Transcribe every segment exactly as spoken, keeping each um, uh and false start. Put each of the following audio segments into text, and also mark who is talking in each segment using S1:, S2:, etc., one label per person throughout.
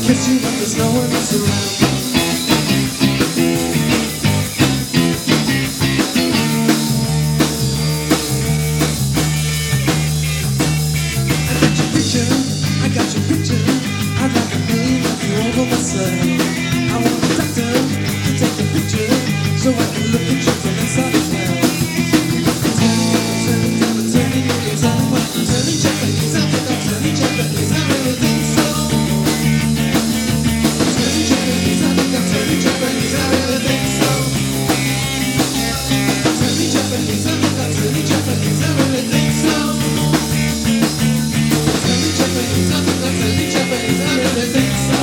S1: kiss you when there's no one else around. I got your picture, I got your picture. I'd like a million of you over myself. I want a doctor to take the picture so I can look at you from inside as well. Turning, turning, turning, turning, turning, turning Japanese. I think I'm turning Japanese. I really think so. Turning Japanese. I think I'm turning Japanese. I really think so. Turning Japanese. I think I'm turning Japanese. I really think so. Turning Japanese. I think I'm turning Japanese. I really think so.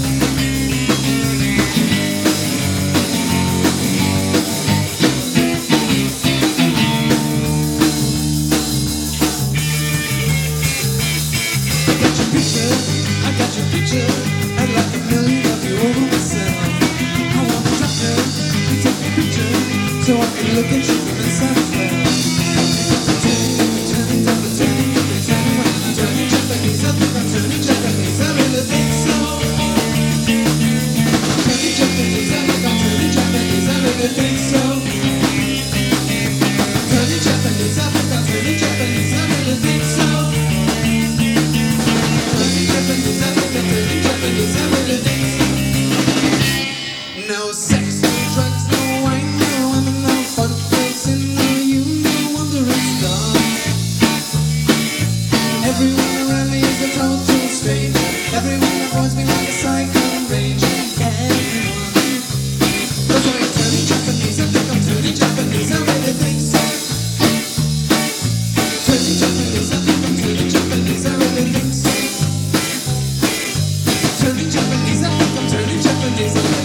S1: I got your picture, I'd like a million of you over myself. I want a doctor to take a picture so I can look at you from inside as well. Turning, turning, turning, turning, turning, turning Japanese. I think I'm turning Japanese. I really think so. Turning Japanese. I think I'm turning Japanese. I really think so. Turning Japanese. I think I'm turning Japanese. I really think so. No sex, no drugs, no wine, no women, no fun, dancing, no you, no wandering star. Everyone around me is a total stranger. Everyone avoids me like a cyclone raging. Everyone, 'cause I'm turning Japanese. I think I'm turning Japanese. I really think so. Turning Japanese. I think I'm turning Japanese. I really think so. Turning Japanese, I think I'm turning Japanese.